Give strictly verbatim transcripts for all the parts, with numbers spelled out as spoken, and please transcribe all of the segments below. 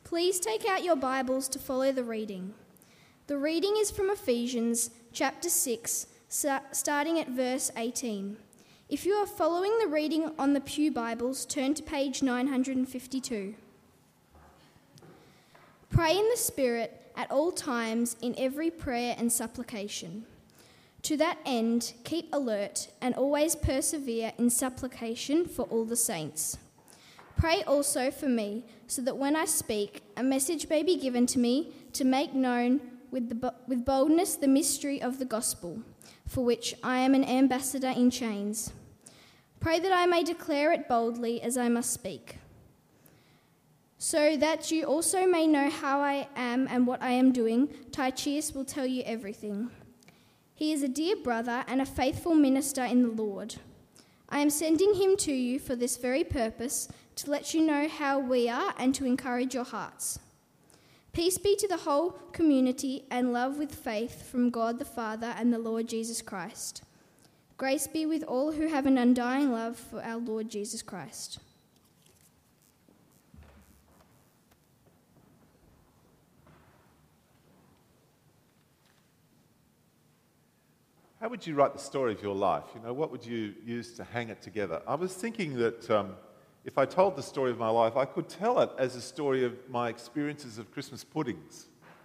Please take out your Bibles to follow the reading. The reading is from Ephesians chapter six, starting at verse eighteen. If you are following the reading on the Pew Bibles, turn to page nine hundred fifty-two. Pray in the Spirit at all times in every prayer and supplication. To that end, keep alert and always persevere in supplication for all the saints. Pray also for me, so that when I speak, a message may be given to me to make known with, the, with boldness the mystery of the gospel, for which I am an ambassador in chains. Pray that I may declare it boldly as I must speak, so that you also may know how I am and what I am doing. Tychicus will tell you everything. He is a dear brother and a faithful minister in the Lord. I am sending him to you for this very purpose, to let you know how we are and to encourage your hearts. Peace be to the whole community and love with faith from God the Father and the Lord Jesus Christ. Grace be with all who have an undying love for our Lord Jesus Christ. How would you write the story of your life? You know, what would you use to hang it together? I was thinking that um, if I told the story of my life, I could tell it as a story of my experiences of Christmas puddings.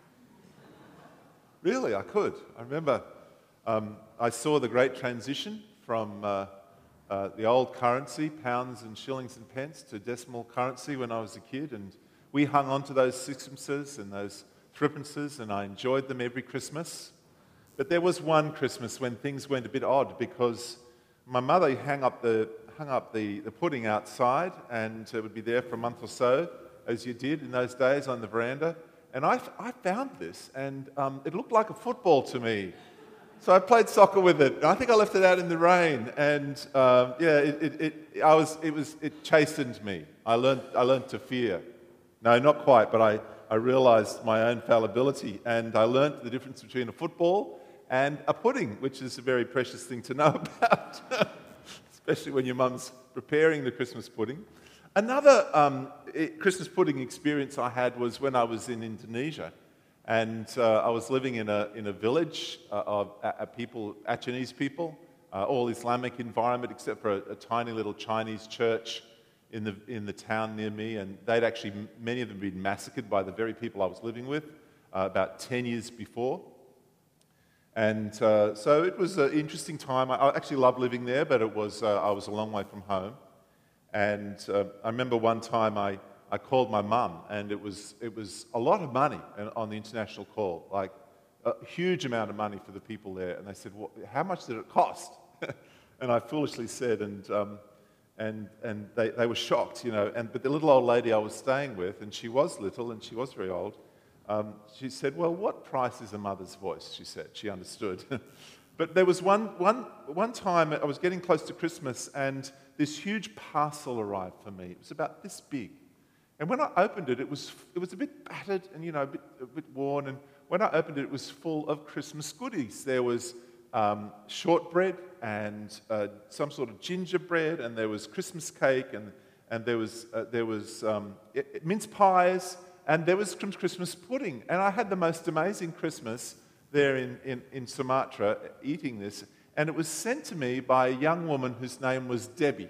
Really, I could. I remember um, I saw the great transition from uh, uh, the old currency, pounds and shillings and pence, to decimal currency when I was a kid, and we hung on to those sixpences and those threepences, and I enjoyed them every Christmas. But there was one Christmas when things went a bit odd, because my mother hung up the hung up the, the pudding outside, and it would be there for a month or so, as you did in those days on the veranda. And I, I found this, and um, it looked like a football to me. So I played soccer with it. I think I left it out in the rain, and um, yeah, it, it, it, I was, it was, it chastened me. I learned, I learned to fear. No, not quite, but I, I realised my own fallibility, and I learned the difference between a football and a pudding, which is a very precious thing to know about, especially when your mum's preparing the Christmas pudding. Another um, Christmas pudding experience I had was when I was in Indonesia, and uh, I was living in a in a village uh, of uh, people, Achinese people, uh, all Islamic environment except for a, a tiny little Chinese church in the in the town near me, and they'd actually, many of them, been massacred by the very people I was living with uh, about ten years before. And uh, so it was an interesting time. I, I actually loved living there, but it was uh, I was a long way from home. And uh, I remember one time I, I called my mum, and it was it was a lot of money on the international call, like a huge amount of money for the people there. And they said, well, how much did it cost? And I foolishly said, and um, and and they, they were shocked, you know. And but the little old lady I was staying with, and she was little and she was very old, Um, she said, well, what price is a mother's voice? She said. She understood. But there was one, one, one time I was getting close to Christmas, and this huge parcel arrived for me. It was about this big. And when I opened it, it was, it was a bit battered and, you know, a bit, a bit worn. And when I opened it, it was full of Christmas goodies. There was um, shortbread and uh, some sort of gingerbread, and there was Christmas cake, and, and there was, uh, there was um, mince pies, and there was Christmas pudding. And I had the most amazing Christmas there in, in, in Sumatra eating this. And it was sent to me by a young woman whose name was Debbie.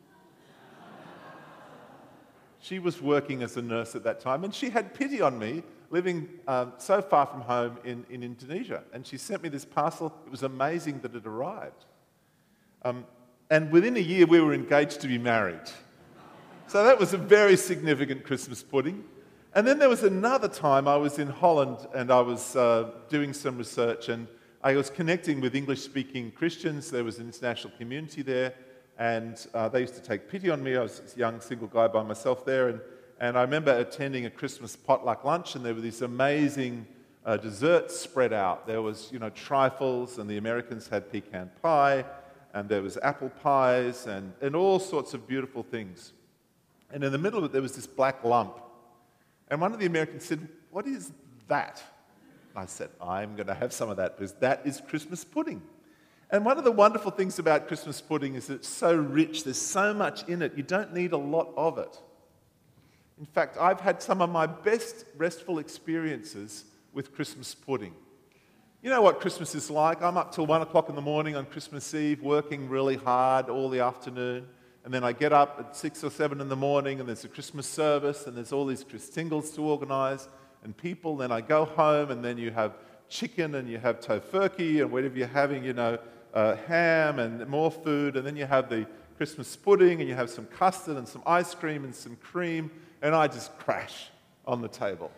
She was working as a nurse at that time, and she had pity on me, living um, so far from home in, in Indonesia. And she sent me this parcel. It was amazing that it arrived. Um, and within a year, we were engaged to be married. So that was a very significant Christmas pudding. And then there was another time I was in Holland, and I was uh, doing some research, and I was connecting with English-speaking Christians. There was an international community there, and uh, they used to take pity on me. I was a young single guy by myself there, and, and I remember attending a Christmas potluck lunch, and there were these amazing uh, desserts spread out. There was, you know, trifles, and the Americans had pecan pie, and there was apple pies, and, and all sorts of beautiful things. And in the middle of it, there was this black lump. And one of the Americans said, what is that? I said, I'm going to have some of that, because that is Christmas pudding. And one of the wonderful things about Christmas pudding is that it's so rich, there's so much in it, you don't need a lot of it. In fact, I've had some of my best restful experiences with Christmas pudding. You know what Christmas is like? I'm up till one o'clock in the morning on Christmas Eve, working really hard all the afternoon. And then I get up at six or seven in the morning, and there's a Christmas service, and there's all these Christingles to organise, and people. Then I go home, and then you have chicken, and you have tofurkey, and whatever you're having, you know, uh, ham, and more food. And then you have the Christmas pudding, and you have some custard, and some ice cream, and some cream. And I just crash on the table.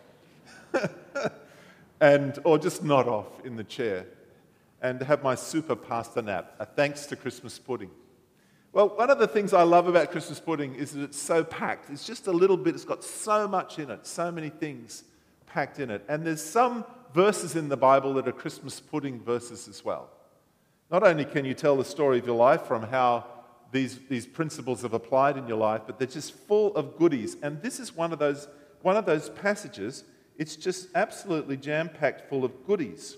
and Or just nod off in the chair and have my super pasta nap, a thanks to Christmas pudding. Well, one of the things I love about Christmas pudding is that it's so packed. It's just a little bit, it's got so much in it, so many things packed in it. And there's some verses in the Bible that are Christmas pudding verses as well. Not only can you tell the story of your life from how these, these principles have applied in your life, but they're just full of goodies. And this is one of those, one of those passages. It's just absolutely jam-packed full of goodies.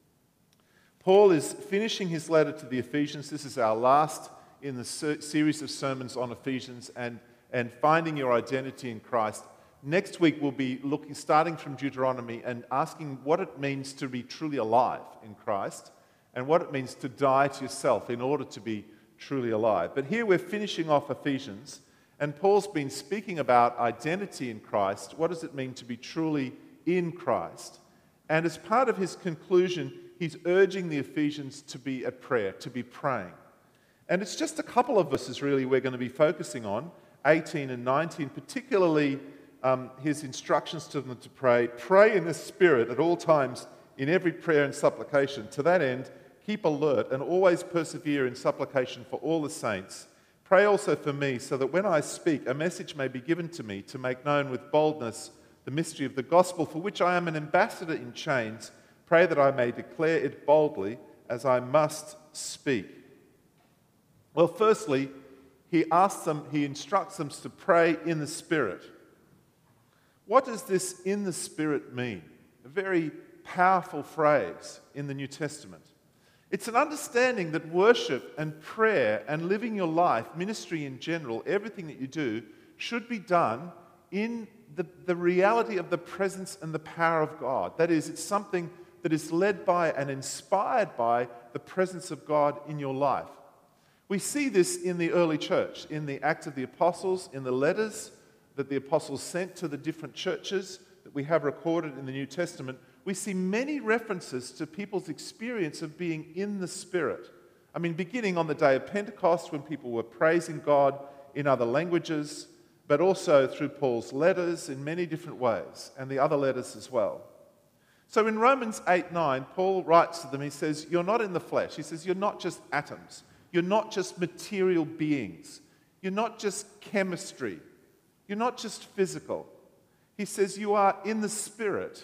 Paul is finishing his letter to the Ephesians. This is our last in the ser- series of sermons on Ephesians and, and finding your identity in Christ. Next week we'll be looking, starting from Deuteronomy and asking what it means to be truly alive in Christ and what it means to die to yourself in order to be truly alive. But here we're finishing off Ephesians, and Paul's been speaking about identity in Christ. What does it mean to be truly in Christ? And as part of his conclusion, he's urging the Ephesians to be at prayer, to be praying. And it's just a couple of verses really we're going to be focusing on, eighteen and nineteen, particularly um, his instructions to them to pray. Pray in the Spirit at all times in every prayer and supplication. To that end, keep alert and always persevere in supplication for all the saints. Pray also for me, so that when I speak, a message may be given to me to make known with boldness the mystery of the gospel, for which I am an ambassador in chains. Pray that I may declare it boldly, as I must speak. Well, firstly, he asks them, he instructs them to pray in the Spirit. What does this "in the Spirit" mean? A very powerful phrase in the New Testament. It's an understanding that worship and prayer and living your life, ministry in general, everything that you do, should be done in the, the reality of the presence and the power of God. That is, it's something that is led by and inspired by the presence of God in your life. We see this in the early church, in the Acts of the Apostles, in the letters that the apostles sent to the different churches that we have recorded in the New Testament. We see many references to people's experience of being in the Spirit. I mean, beginning on the day of Pentecost when people were praising God in other languages, but also through Paul's letters in many different ways, and the other letters as well. So in Romans eight nine, Paul writes to them, he says, you're not in the flesh. He says, you're not just atoms. You're not just material beings. You're not just chemistry. You're not just physical. He says, you are in the Spirit,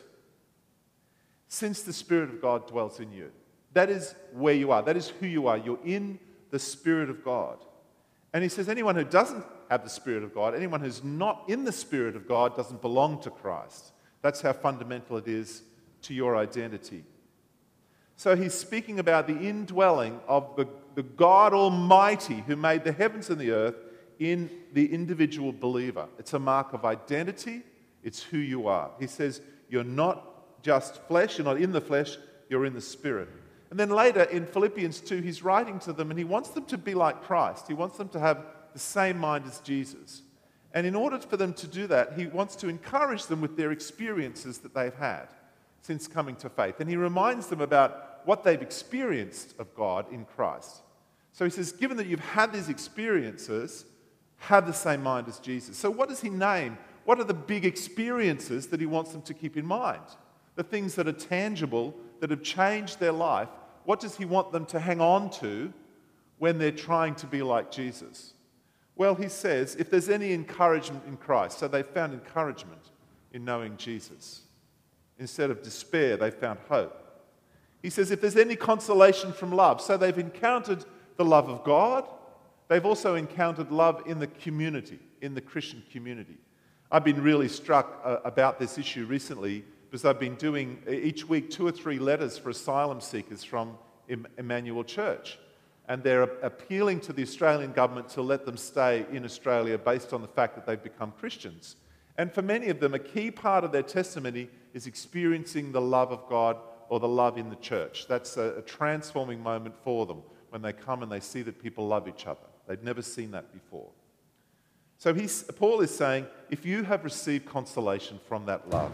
since the Spirit of God dwells in you. That is where you are. That is who you are. You're in the Spirit of God. And he says anyone who doesn't have the Spirit of God, anyone who's not in the Spirit of God, doesn't belong to Christ. That's how fundamental it is to your identity. So he's speaking about the indwelling of the, the God Almighty who made the heavens and the earth in the individual believer. It's a mark of identity. It's who you are. He says you're not just flesh, you're not in the flesh, you're in the Spirit. And then later in Philippians two, he's writing to them and he wants them to be like Christ. He wants them to have the same mind as Jesus. And in order for them to do that, he wants to encourage them with their experiences that they've had since coming to faith. And he reminds them about what they've experienced of God in Christ. So he says, given that you've had these experiences, have the same mind as Jesus. So what does he name? What are the big experiences that he wants them to keep in mind? The things that are tangible, that have changed their life. What does he want them to hang on to when they're trying to be like Jesus? Well, he says, if there's any encouragement in Christ, so they found encouragement in knowing Jesus. Instead of despair, they found hope. He says, if there's any consolation from love, so they've encountered the love of God, they've also encountered love in the community, in the Christian community. I've been really struck uh, about this issue recently because I've been doing each week two or three letters for asylum seekers from Emmanuel Church. And they're appealing to the Australian government to let them stay in Australia based on the fact that they've become Christians. And for many of them, a key part of their testimony is experiencing the love of God or the love in the church. That's a, a transforming moment for them when they come and they see that people love each other. They'd never seen that before. So he's, Paul is saying, if you have received consolation from that love,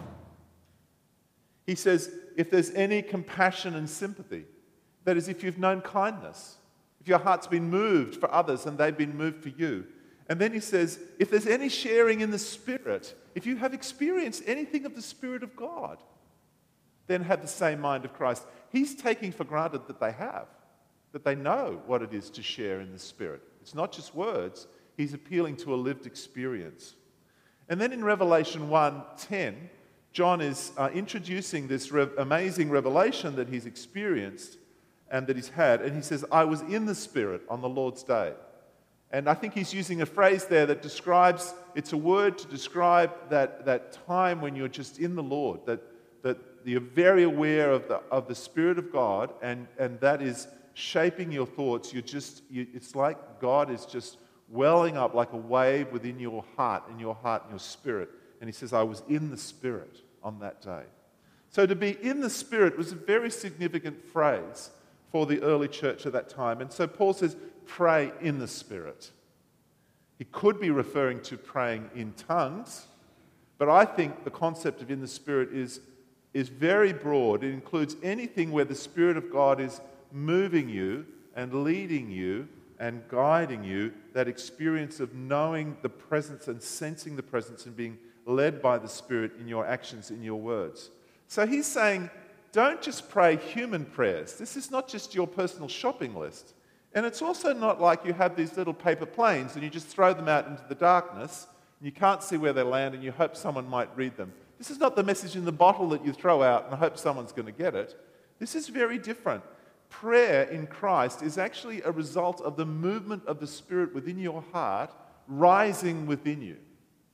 he says, if there's any compassion and sympathy, that is, if you've known kindness, if your heart's been moved for others and they've been moved for you. And then he says, if there's any sharing in the Spirit, if you have experienced anything of the Spirit of God, then have the same mind of Christ. He's taking for granted that they have, that they know what it is to share in the Spirit. It's not just words. He's appealing to a lived experience. And then in Revelation one ten, John is uh, introducing this re- amazing revelation that he's experienced and that he's had. And he says, I was in the Spirit on the Lord's day. And I think he's using a phrase there that describes, it's a word to describe that, that time when you're just in the Lord, that, that you're very aware of the, of the Spirit of God, and, and that is shaping your thoughts. You're just, you, it's like God is just welling up like a wave within your heart, in your heart and your spirit. And he says, I was in the Spirit on that day. So to be in the Spirit was a very significant phrase for the early church at that time. And so Paul says, pray in the Spirit. He could be referring to praying in tongues, but I think the concept of in the Spirit is, is very broad. It includes anything where the Spirit of God is moving you and leading you and guiding you, that experience of knowing the presence and sensing the presence and being led by the Spirit in your actions, in your words. So he's saying, don't just pray human prayers. This is not just your personal shopping list. And it's also not like you have these little paper planes and you just throw them out into the darkness and you can't see where they land and you hope someone might read them. This is not the message in the bottle that you throw out and hope someone's going to get it. This is very different. Prayer in Christ is actually a result of the movement of the Spirit within your heart rising within you.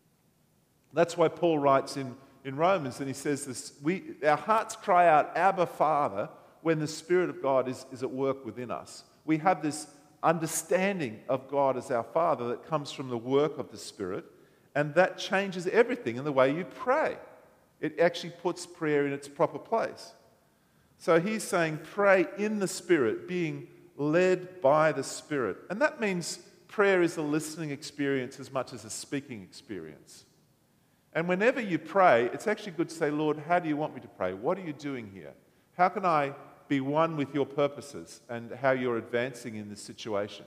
That's why Paul writes in, in Romans, and he says this, we, our hearts cry out, Abba, Father, when the Spirit of God is, is at work within us. We have this understanding of God as our Father that comes from the work of the Spirit, and that changes everything in the way you pray. It actually puts prayer in its proper place. So he's saying pray in the Spirit, being led by the Spirit. And that means prayer is a listening experience as much as a speaking experience. And whenever you pray, it's actually good to say, Lord, how do you want me to pray? What are you doing here? How can I be one with your purposes and how you're advancing in this situation?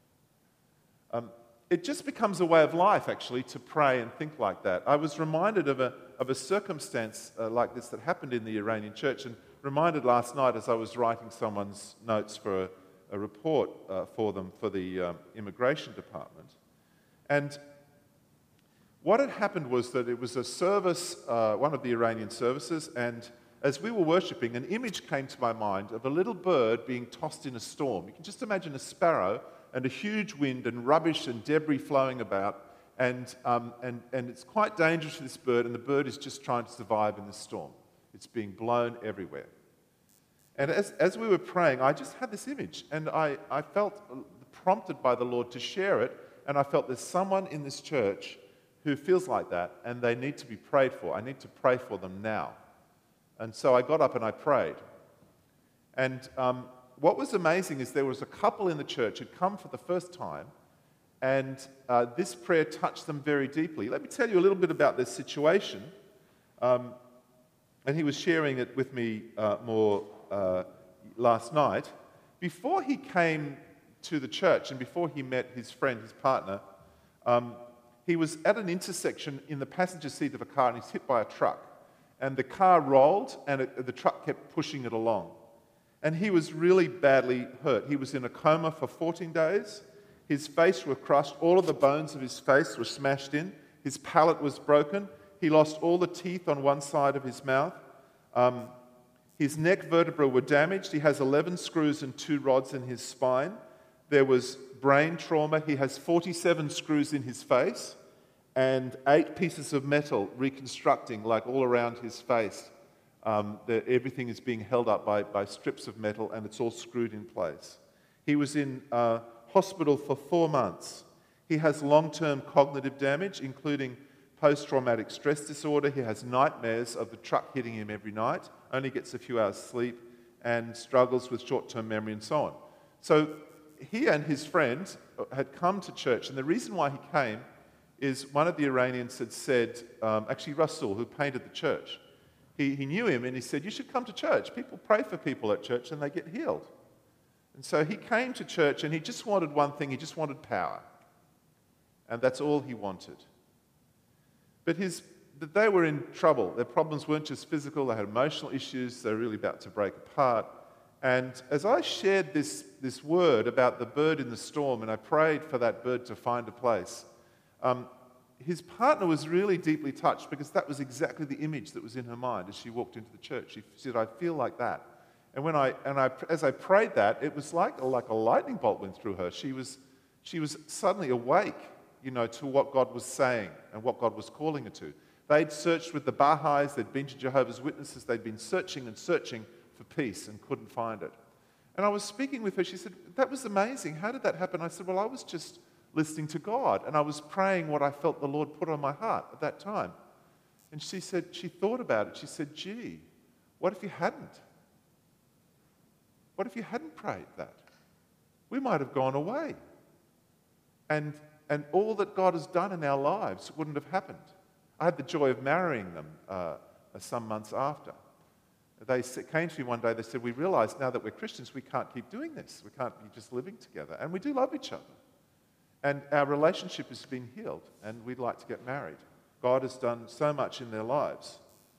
Um, it just becomes a way of life, actually, to pray and think like that. I was reminded of a, of a circumstance uh, like this that happened in the Iranian church, and reminded last night as I was writing someone's notes for a, a report uh, for them for the um, immigration department. And what had happened was that it was a service, uh, one of the Iranian services, and as we were worshipping, an image came to my mind of a little bird being tossed in a storm. You can just imagine a sparrow and a huge wind and rubbish and debris flowing about, and, um, and, and it's quite dangerous for this bird, and the bird is just trying to survive in the storm. It's being blown everywhere. And as, as we were praying, I just had this image, and I, I felt prompted by the Lord to share it, and I felt there's someone in this church who feels like that, and they need to be prayed for. I need to pray for them now. And so I got up and I prayed. And um, what was amazing is there was a couple in the church who'd come for the first time, and uh, this prayer touched them very deeply. Let me tell you a little bit about this situation. Um, and he was sharing it with me uh, more uh, last night. Before he came to the church and before he met his friend, his partner, um, he was at an intersection in the passenger seat of a car, and he's hit by a truck. And the car rolled, and it, the truck kept pushing it along. And he was really badly hurt. He was in a coma for fourteen days. His face was crushed. All of the bones of his face were smashed in. His palate was broken. He lost all the teeth on one side of his mouth. Um, his neck vertebrae were damaged. He has eleven screws and two rods in his spine. There was brain trauma. He has forty-seven screws in his face and eight pieces of metal reconstructing like all around his face. Um, the, everything is being held up by, by strips of metal, and it's all screwed in place. He was in uh, hospital for four months. He has long-term cognitive damage, including post-traumatic stress disorder. He has nightmares of the truck hitting him every night, only gets a few hours sleep, and struggles with short-term memory and so on. So he and his friend had come to church, and the reason why he came is one of the Iranians had said, um, actually Rasul, who painted the church, he, he knew him and he said, you should come to church. People pray for people at church and they get healed. And so he came to church and he just wanted one thing, he just wanted power. And that's all he wanted. But his, they were in trouble. Their problems weren't just physical, they had emotional issues, they were really about to break apart. And as I shared this, this word about the bird in the storm, and I prayed for that bird to find a place, um, his partner was really deeply touched because that was exactly the image that was in her mind as she walked into the church. She said, I feel like that. And when I, and I, as I prayed that, it was like, like a lightning bolt went through her. She was, she was suddenly awake, you know, to what God was saying and what God was calling her to. They'd searched with the Baha'is, they'd been to Jehovah's Witnesses, they'd been searching and searching for peace and couldn't find it. And I was speaking with her, she said, that was amazing, how did that happen? I said, well, I was just listening to God and I was praying what I felt the Lord put on my heart at that time. And she said, she thought about it, she said, gee, what if you hadn't? What if you hadn't prayed that? We might have gone away. And, and all that God has done in our lives wouldn't have happened. I had the joy of marrying them uh, some months after. They came to me one day, they said, we realise now that we're Christians, we can't keep doing this. We can't be just living together. And we do love each other. And our relationship has been healed, and we'd like to get married. God has done so much in their lives.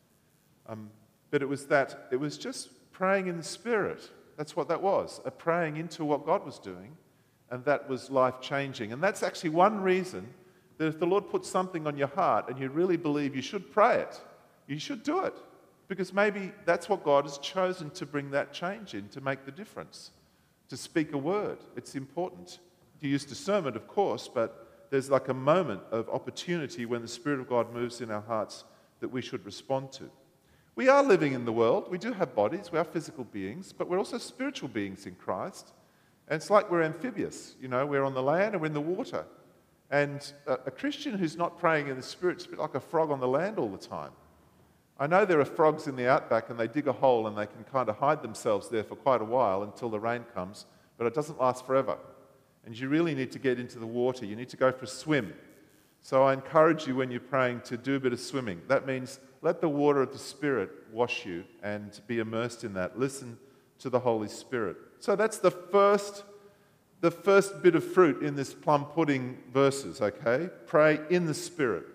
Um, but it was that, it was just praying in the Spirit. That's what that was, a praying into what God was doing, and that was life-changing. And that's actually one reason that if the Lord puts something on your heart and you really believe you should pray it, you should do it. Because maybe that's what God has chosen to bring that change in, to make the difference, to speak a word. It's important. You use discernment, of course, but there's like a moment of opportunity when the Spirit of God moves in our hearts that we should respond to. We are living in the world. We do have bodies. We are physical beings, but we're also spiritual beings in Christ. And it's like we're amphibious. You know, we're on the land and we're in the water. And a, a Christian who's not praying in the Spirit is a bit like a frog on the land all the time. I know there are frogs in the outback and they dig a hole and they can kind of hide themselves there for quite a while until the rain comes, but it doesn't last forever. And you really need to get into the water. You need to go for a swim. So I encourage you when you're praying to do a bit of swimming. That means let the water of the Spirit wash you and be immersed in that. Listen to the Holy Spirit. So that's the first, the first bit of fruit in this plum pudding verses, okay? Pray in the Spirit.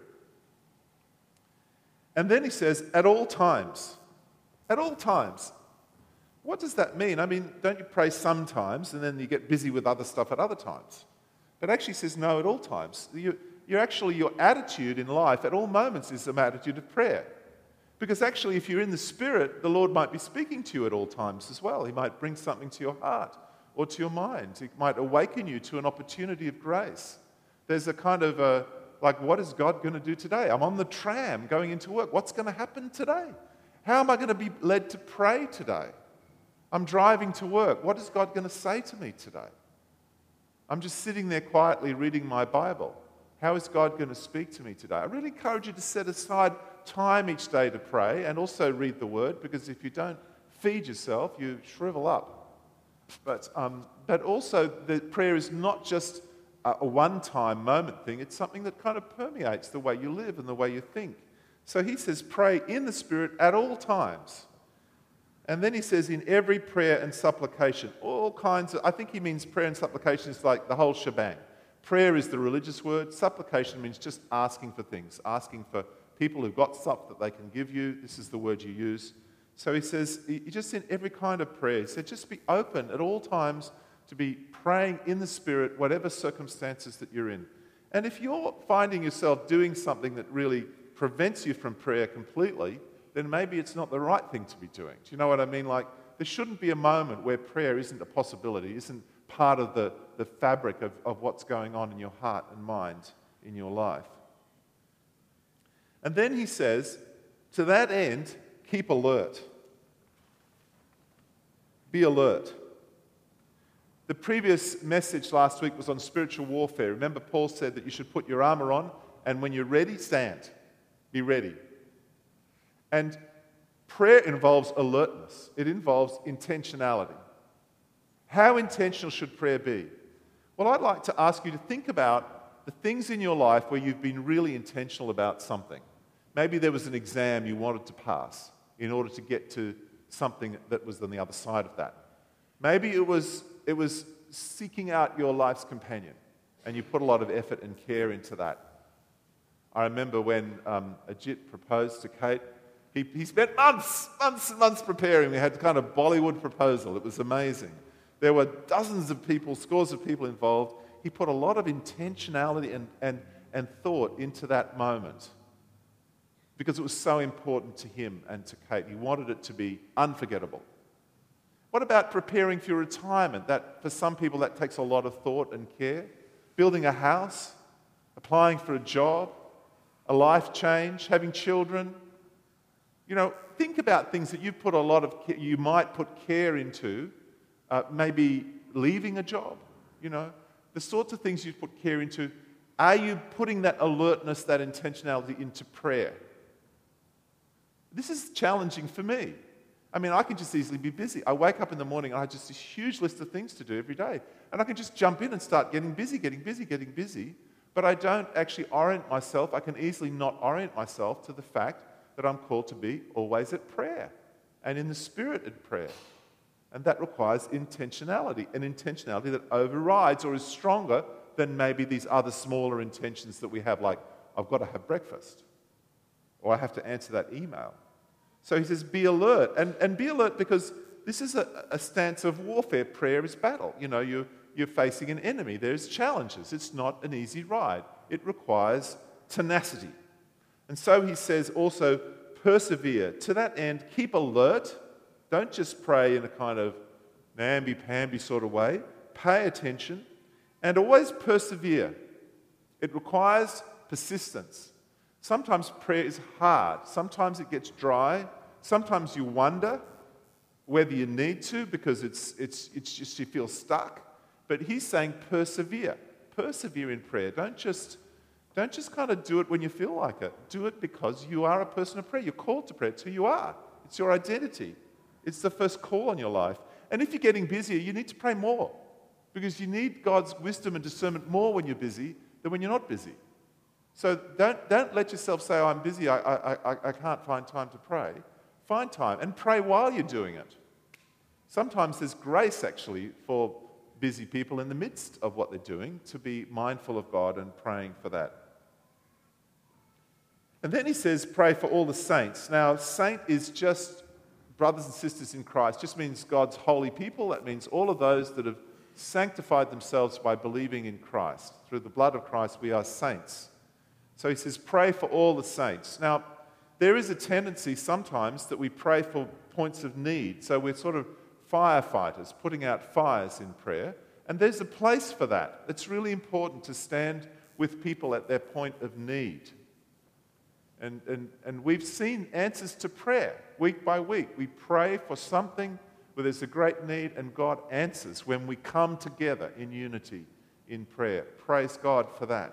And then he says, at all times. At all times. What does that mean? I mean, don't you pray sometimes and then you get busy with other stuff at other times? It actually says no at all times. You, you're actually, your attitude in life at all moments is an attitude of prayer. Because actually, if you're in the Spirit, the Lord might be speaking to you at all times as well. He might bring something to your heart or to your mind. He might awaken you to an opportunity of grace. There's a kind of a, like, what is God going to do today? I'm on the tram going into work. What's going to happen today? How am I going to be led to pray today? I'm driving to work. What is God going to say to me today? I'm just sitting there quietly reading my Bible. How is God going to speak to me today? I really encourage you to set aside time each day to pray and also read the Word, because if you don't feed yourself, you shrivel up. But, um, but also, the prayer is not just a, a one-time moment thing. It's something that kind of permeates the way you live and the way you think. So he says, pray in the Spirit at all times. And then he says, in every prayer and supplication, all kinds of, I think he means prayer and supplication is like the whole shebang. Prayer is the religious word. Supplication means just asking for things, asking for people who've got stuff that they can give you. This is the word you use. So he says, you just in every kind of prayer. He said, just be open at all times to be praying in the Spirit, whatever circumstances that you're in. And if you're finding yourself doing something that really prevents you from prayer completely, then maybe it's not the right thing to be doing. Do you know what I mean? Like, there shouldn't be a moment where prayer isn't a possibility, isn't part of the, the fabric of, of what's going on in your heart and mind in your life. And then he says, to that end, keep alert. Be alert. The previous message last week was on spiritual warfare. Remember, Paul said that you should put your armor on, and when you're ready, stand. Be ready. And prayer involves alertness. It involves intentionality. How intentional should prayer be? Well, I'd like to ask you to think about the things in your life where you've been really intentional about something. Maybe there was an exam you wanted to pass in order to get to something that was on the other side of that. Maybe it was, it was seeking out your life's companion, and you put a lot of effort and care into that. I remember when um, Ajit proposed to Kate, he, he spent months, months and months preparing. We had kind of Bollywood proposal. It was amazing. There were dozens of people, scores of people involved. He put a lot of intentionality and, and, and thought into that moment because it was so important to him and to Kate. He wanted it to be unforgettable. What about preparing for your retirement? That, for some people, that takes a lot of thought and care. Building a house, applying for a job, a life change, having children. You know, think about things that you put a lot of care, you might put care into, uh, maybe leaving a job, you know, the sorts of things you put care into. Are you putting that alertness, that intentionality into prayer? This is challenging for me. I mean, I can just easily be busy. I wake up in the morning and I have just this huge list of things to do every day. And I can just jump in and start getting busy, getting busy, getting busy. But I don't actually orient myself. I can easily not orient myself to the fact that I'm called to be always at prayer and in the spirit at prayer. And that requires intentionality, an intentionality that overrides or is stronger than maybe these other smaller intentions that we have, like, I've got to have breakfast, or I have to answer that email. So he says, be alert. And, and be alert because this is a, a stance of warfare. Prayer is battle. You know, you're, you're facing an enemy. There's challenges. It's not an easy ride. It requires tenacity. And so he says also, persevere. To that end, keep alert. Don't just pray in a kind of namby-pamby sort of way. Pay attention and always persevere. It requires persistence. Sometimes prayer is hard. Sometimes it gets dry. Sometimes you wonder whether you need to because it's, it's, it's just you feel stuck. But he's saying persevere. Persevere in prayer. Don't just, don't just kind of do it when you feel like it. Do it because you are a person of prayer. You're called to prayer. It's who you are. It's your identity. It's the first call on your life. And if you're getting busier, you need to pray more because you need God's wisdom and discernment more when you're busy than when you're not busy. So don't, don't let yourself say, oh, I'm busy, I, I, I, I can't find time to pray. Find time and pray while you're doing it. Sometimes there's grace, actually, for busy people in the midst of what they're doing to be mindful of God and praying for that. And then he says, pray for all the saints. Now, saint is just brothers and sisters in Christ. Just means God's holy people. That means all of those that have sanctified themselves by believing in Christ. Through the blood of Christ, we are saints. So he says, pray for all the saints. Now, there is a tendency sometimes that we pray for points of need. So we're sort of firefighters, putting out fires in prayer. And there's a place for that. It's really important to stand with people at their point of need. And, and, and we've seen answers to prayer week by week. We pray for something where there's a great need, and God answers when we come together in unity in prayer. Praise God for that.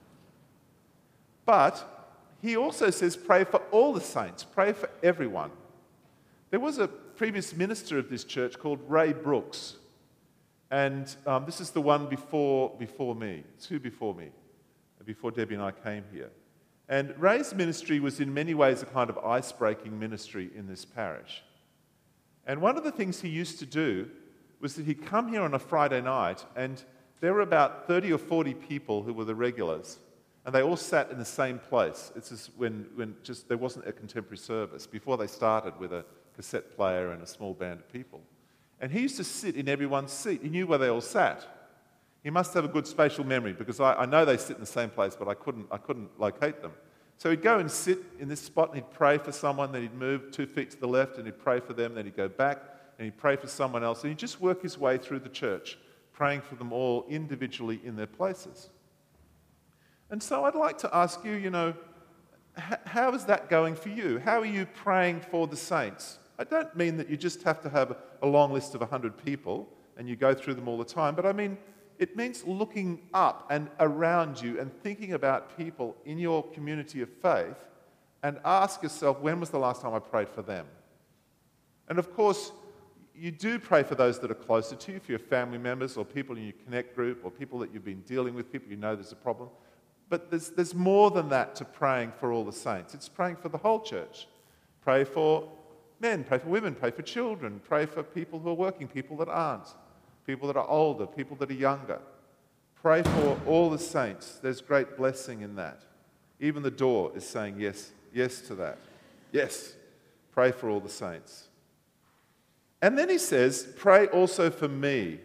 But he also says pray for all the saints, pray for everyone. There was a previous minister of this church called Ray Brooks, and um, this is the one before, before me, two before me, before Debbie and I came here. And Ray's ministry was in many ways a kind of ice-breaking ministry in this parish. And one of the things he used to do was that he'd come here on a Friday night, and there were about thirty or forty people who were the regulars, and they all sat in the same place. It's just when, when just there wasn't a contemporary service, before they started with a cassette player and a small band of people. And he used to sit in everyone's seat. He knew where they all sat. He must have a good spatial memory, because I, I know they sit in the same place, but I couldn't, I couldn't locate them. So he'd go and sit in this spot, and he'd pray for someone, then he'd move two feet to the left, and he'd pray for them, then he'd go back, and he'd pray for someone else, and he'd just work his way through the church, praying for them all individually in their places. And so I'd like to ask you, you know, h- how is that going for you? How are you praying for the saints? I don't mean that you just have to have a long list of one hundred people and you go through them all the time, but I mean, it means looking up and around you and thinking about people in your community of faith and ask yourself, when was the last time I prayed for them? And of course, you do pray for those that are closer to you, for your family members or people in your Connect group or people that you've been dealing with, people you know there's a problem. But there's, there's more than that to praying for all the saints. It's praying for the whole church. Pray for men, pray for women, pray for children, pray for people who are working, people that aren't, people that are older, people that are younger. Pray for all the saints. There's great blessing in that. Even the door is saying yes, yes to that. Yes, pray for all the saints. And then he says, pray also for me.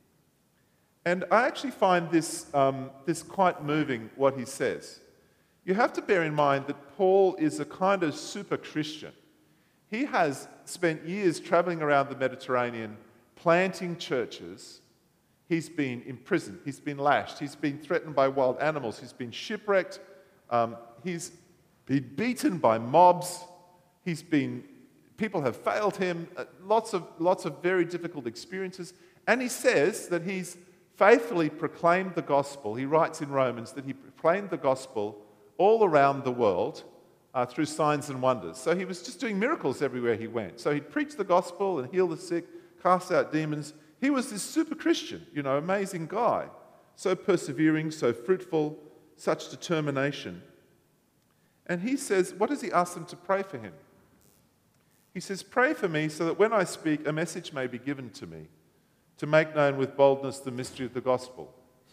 And I actually find this, um, this quite moving, what he says. You have to bear in mind that Paul is a kind of super Christian. He has spent years traveling around the Mediterranean, planting churches. He's been imprisoned, he's been lashed, he's been threatened by wild animals, he's been shipwrecked, um, he's been beaten by mobs, he's been... People have failed him, uh, lots of, lots of very difficult experiences. And he says that he's faithfully proclaimed the gospel. He writes in Romans that he proclaimed the gospel all around the world uh, through signs and wonders. So he was just doing miracles everywhere he went. So he'd preach the gospel and heal the sick, cast out demons. He was this super Christian, you know, amazing guy. So persevering, so fruitful, such determination. And he says, what does he ask them to pray for him? He says, pray for me so that when I speak, a message may be given to me, to make known with boldness the mystery of the gospel.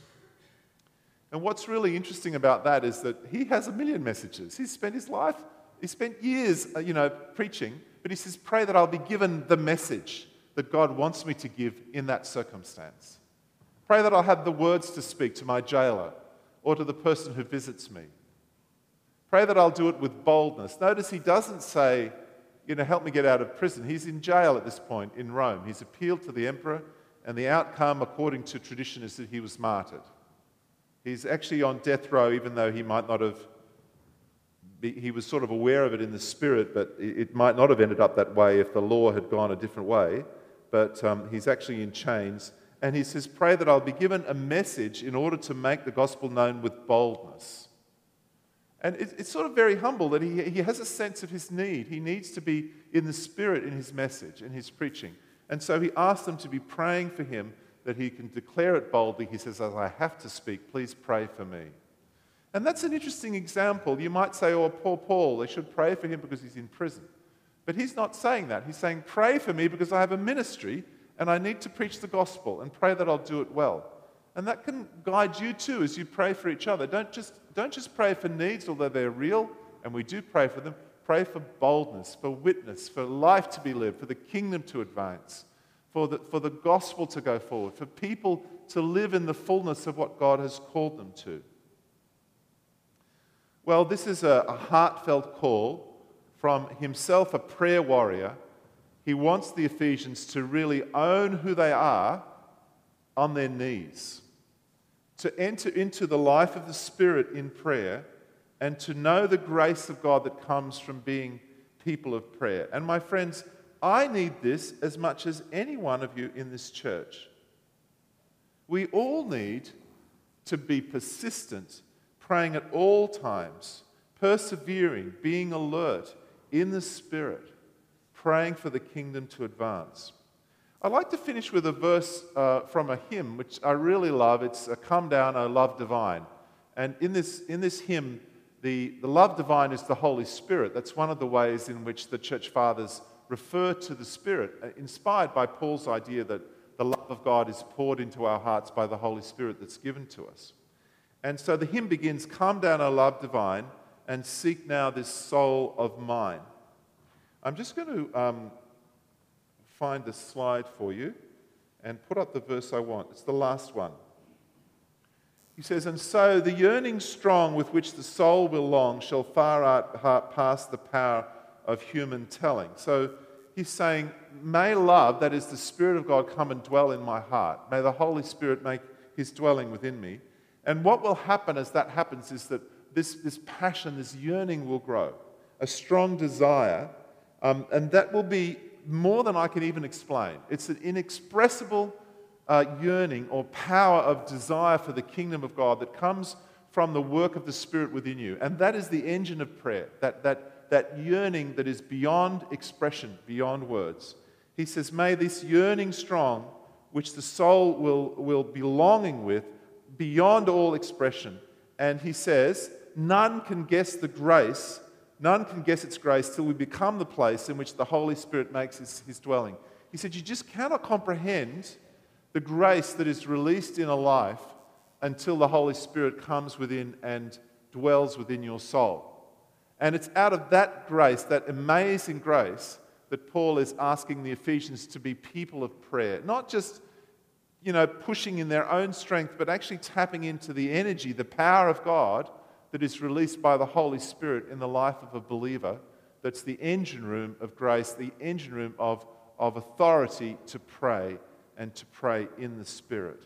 And what's really interesting about that is that he has a million messages. He's spent his life, he spent years, you know, preaching, but he says, pray that I'll be given the message that God wants me to give in that circumstance. Pray that I'll have the words to speak to my jailer or to the person who visits me. Pray that I'll do it with boldness. Notice he doesn't say, you know, help me get out of prison. He's in jail at this point in Rome. He's appealed to the emperor, and the outcome, according to tradition, is that he was martyred. He's actually on death row, even though he might not have, be, he was sort of aware of it in the spirit, but it, it might not have ended up that way if the law had gone a different way. But um, he's actually in chains. And he says, pray that I'll be given a message in order to make the gospel known with boldness. And it's sort of very humble that he, he has a sense of his need. He needs to be in the spirit in his message, in his preaching. And so he asks them to be praying for him that he can declare it boldly. He says, as I have to speak, please pray for me. And that's an interesting example. You might say, oh, poor Paul, they should pray for him because he's in prison. But he's not saying that. He's saying, pray for me because I have a ministry and I need to preach the gospel and pray that I'll do it well. And that can guide you too as you pray for each other. Don't just, don't just pray for needs, although they're real, and we do pray for them. Pray for boldness, for witness, for life to be lived, for the kingdom to advance, for the, for the gospel to go forward, for people to live in the fullness of what God has called them to. Well, this is a, a heartfelt call from himself, a prayer warrior. He wants the Ephesians to really own who they are on their knees, to enter into the life of the Spirit in prayer and to know the grace of God that comes from being people of prayer. And my friends, I need this as much as any one of you in this church. We all need to be persistent, praying at all times, persevering, being alert in the Spirit, praying for the kingdom to advance. I'd like to finish with a verse uh, from a hymn, which I really love. It's uh, Come Down, O Love Divine. And in this, in this hymn, the, the love divine is the Holy Spirit. That's one of the ways in which the church fathers refer to the Spirit, uh, inspired by Paul's idea that the love of God is poured into our hearts by the Holy Spirit that's given to us. And so the hymn begins, Come down, O love divine, and seek now this soul of mine. I'm just going to... Um, find a slide for you and put up the verse I want. It's the last one. He says, and so the yearning strong with which the soul will long shall far out past the power of human telling. So he's saying, may love, that is the Spirit of God, come and dwell in my heart. May the Holy Spirit make his dwelling within me. And what will happen as that happens is that this, this passion, this yearning will grow, a strong desire, um, and that will be more than I can even explain. It's an inexpressible uh, yearning or power of desire for the kingdom of God that comes from the work of the Spirit within you. And that is the engine of prayer, that, that that, that yearning that is beyond expression, beyond words. He says, may this yearning strong, which the soul will, will be longing with, beyond all expression. And he says, none can guess the grace, none can guess its grace till we become the place in which the Holy Spirit makes his, his dwelling. He said, you just cannot comprehend the grace that is released in a life until the Holy Spirit comes within and dwells within your soul. And it's out of that grace, that amazing grace, that Paul is asking the Ephesians to be people of prayer. Not just, you know, pushing in their own strength, but actually tapping into the energy, the power of God that is released by the Holy Spirit in the life of a believer. That's the engine room of grace, the engine room of, of authority to pray and to pray in the Spirit.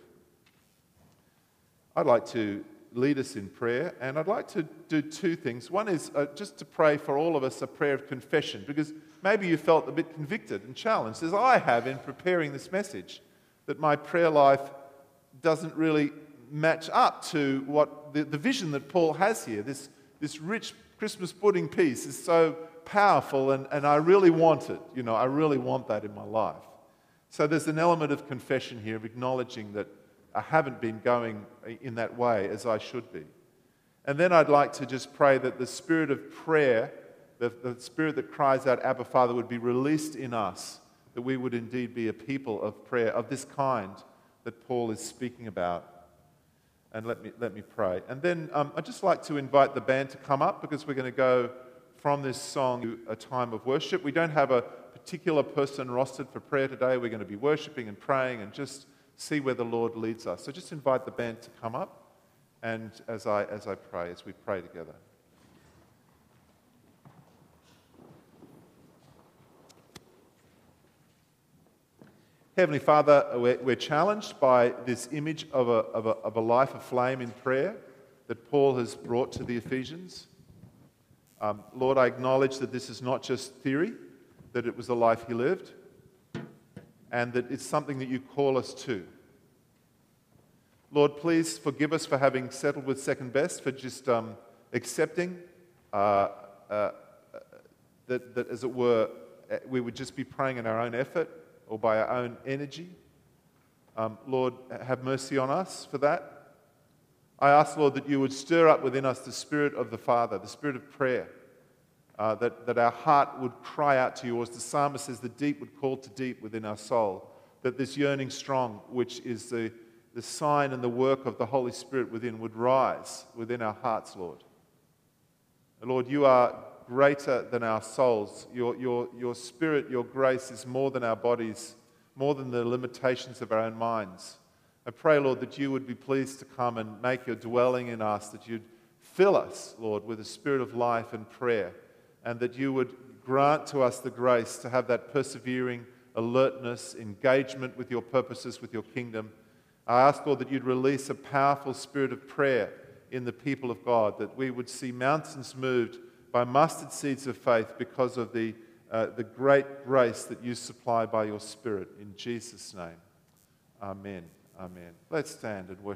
I'd like to lead us in prayer, and I'd like to do two things. One is uh, just to pray for all of us a prayer of confession, because maybe you felt a bit convicted and challenged, as I have in preparing this message, that my prayer life doesn't really match up to what the, the vision that Paul has here. This, this rich Christmas pudding piece is so powerful, and, and I really want it. You know, I really want that in my life. So there's an element of confession here, of acknowledging that I haven't been going in that way as I should be. And then I'd like to just pray that the spirit of prayer, the, the spirit that cries out, Abba, Father, would be released in us, that we would indeed be a people of prayer of this kind that Paul is speaking about. And let me, let me pray. And then um, I'd just like to invite the band to come up, because we're going to go from this song to a time of worship. We don't have a particular person rostered for prayer today. We're going to be worshiping and praying and just see where the Lord leads us. So just invite the band to come up, and as I as I pray, as we pray together. Heavenly Father, we're, we're challenged by this image of a, of, a, of a life aflame in prayer that Paul has brought to the Ephesians. Um, Lord, I acknowledge that this is not just theory, that it was the life he lived, and that it's something that you call us to. Lord, please forgive us for having settled with second best, for just um, accepting uh, uh, that, that, as it were, we would just be praying in our own effort or by our own energy. Um, Lord, have mercy on us for that. I ask, Lord, that you would stir up within us the Spirit of the Father, the Spirit of prayer, uh, that, that our heart would cry out to you, or as the psalmist says, the deep would call to deep within our soul, that this yearning strong, which is the, the sign and the work of the Holy Spirit within, would rise within our hearts, Lord. And Lord, you are greater than our souls. Your, your, your Spirit, your grace is more than our bodies, more than the limitations of our own minds. I pray, Lord, that you would be pleased to come and make your dwelling in us, that you'd fill us, Lord, with a spirit of life and prayer, and that you would grant to us the grace to have that persevering alertness, engagement with your purposes, with your kingdom. I ask, Lord, that you'd release a powerful spirit of prayer in the people of God, that we would see mountains moved by mustard seeds of faith because of the, uh, the great grace that you supply by your Spirit. In Jesus' name, amen. Amen. Let's stand and worship.